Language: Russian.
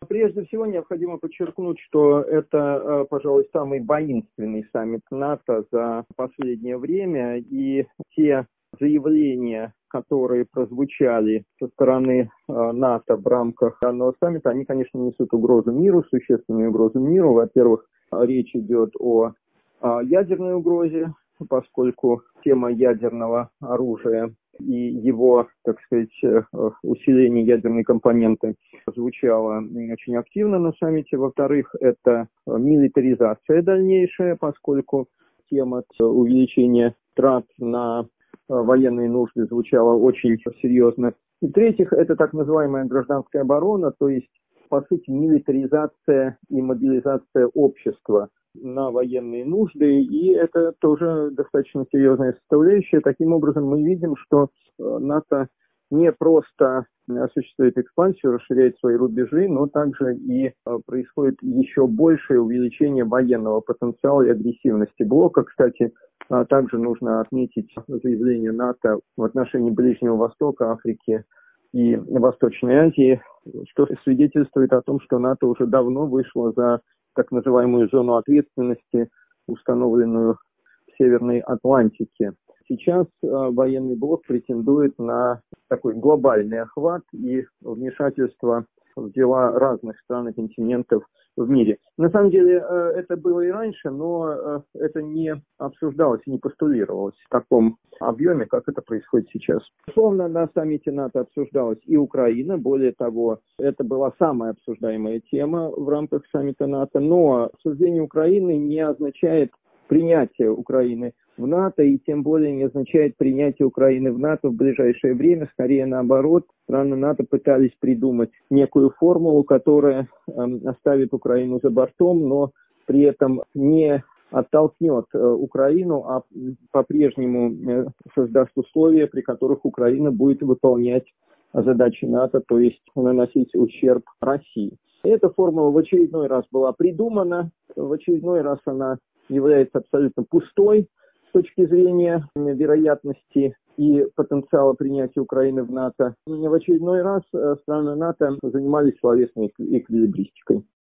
Прежде всего необходимо подчеркнуть, что это, пожалуй, самый воинственный саммит НАТО за последнее время, и те заявления, которые прозвучали со стороны НАТО в рамках данного саммита, они, конечно, несут угрозу миру, существенную угрозу миру. Во-первых, речь идет о ядерной угрозе, поскольку тема ядерного оружия и его, так сказать, усиление ядерной компоненты звучало очень активно на саммите. Во-вторых, это милитаризация дальнейшая, поскольку тема увеличения трат на военные нужды звучала очень серьезно. И в-третьих, это так называемая гражданская оборона, то есть, по сути, милитаризация и мобилизация общества на военные нужды, и это тоже достаточно серьезная составляющая. Таким образом, мы видим, что НАТО не просто осуществляет экспансию, расширяет свои рубежи, но также и происходит еще большее увеличение военного потенциала и агрессивности блока. Кстати, также нужно отметить заявление НАТО в отношении Ближнего Востока, Африки и Восточной Азии, что свидетельствует о том, что НАТО уже давно вышло за так называемую зону ответственности, установленную в Северной Атлантике. Сейчас военный блок претендует на такой глобальный охват и вмешательство в дела разных стран и континентов в мире. На самом деле это было и раньше, но это не обсуждалось и не постулировалось в таком объеме, как это происходит сейчас. Безусловно, на саммите НАТО обсуждалась и Украина, более того, это была самая обсуждаемая тема в рамках саммита НАТО, но обсуждение Украины не означает принятие Украины в НАТО, и тем более не означает принятие Украины в НАТО в ближайшее время, скорее наоборот. Страны НАТО пытались придумать некую формулу, которая оставит Украину за бортом, но при этом не оттолкнет Украину, а по-прежнему создаст условия, при которых Украина будет выполнять задачи НАТО, то есть наносить ущерб России. Эта формула в очередной раз была придумана, в очередной раз она является абсолютно пустой с точки зрения вероятности и потенциала принятия Украины в НАТО. В очередной раз страны НАТО занимались словесной эквилибристикой.